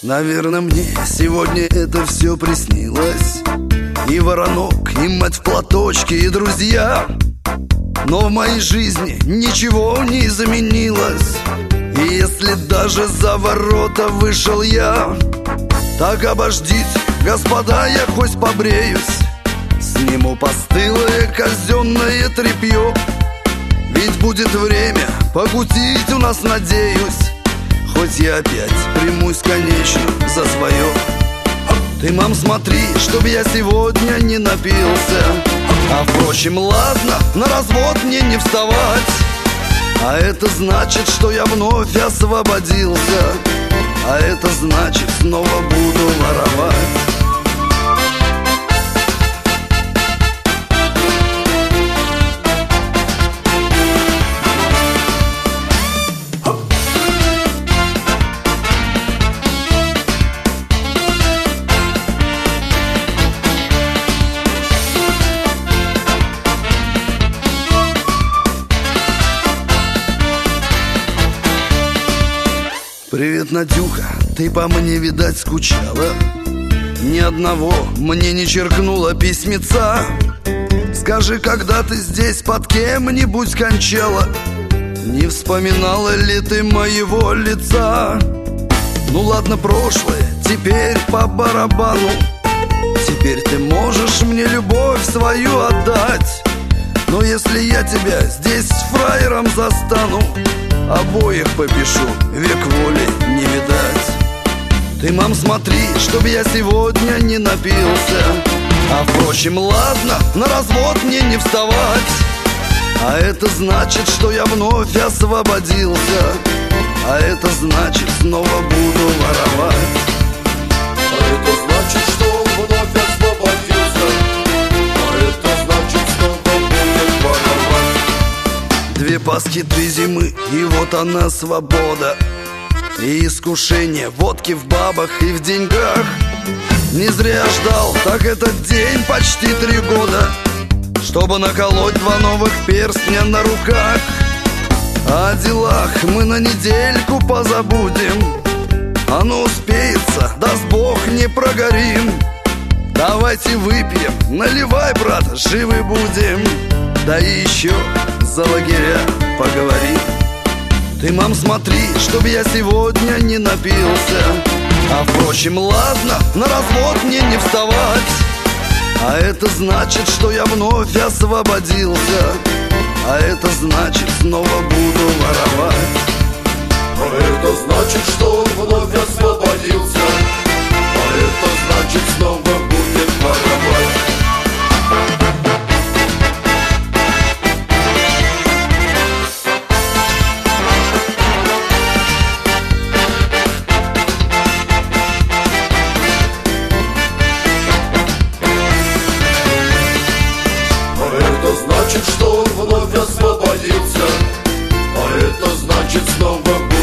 Наверное, мне сегодня это все приснилось. И воронок, и мать в платочке, и друзья. Но в моей жизни ничего не изменилось. И если даже за ворота вышел я, так обождите, господа, я хоть побреюсь, сниму постылое казенное тряпье. Ведь будет время покутить у нас, надеюсь. Хоть я опять примусь, конечно, за свое. Ты, мам, смотри, чтоб я сегодня не напился. А впрочем, ладно, на развод мне не вставать. А это значит, что я вновь освободился. А это значит, снова буду воровать. Привет, Надюха, ты по мне, видать, скучала. Ни одного мне не черкнуло письмеца. Скажи, когда ты здесь под кем-нибудь кончала, не вспоминала ли ты моего лица? Ну ладно, прошлое, теперь по барабану. Теперь ты можешь мне любовь свою отдать. Но если я тебя здесь с фраером застану, обоих попишу, век воли не видать. Ты, мам, смотри, чтоб я сегодня не напился. А впрочем, ладно, на развод мне не вставать. А это значит, что я вновь освободился. А это значит, снова буду воровать. А это значит, что он вновь освободился. А это значит, снова будет воровать. Две Пасхи, 3 зимы, и вот она, свобода. И искушение водки в бабах и в деньгах. Не зря ждал, так этот день почти 3 года, чтобы наколоть 2 новых перстня на руках. О делах мы на недельку позабудем. Оно успеется, даст Бог, не прогорим. Давайте выпьем, наливай, брат, живы будем. Да и еще за лагеря поговорим. Ты, мам, смотри, чтоб я сегодня не напился. А впрочем, ладно, на развод мне не вставать. А это значит, что я вновь освободился. А это значит, снова буду воровать. А это значит, что он вновь освободился. А это значит, снова будет воровать. Значит, что он вновь освободился. А это значит, снова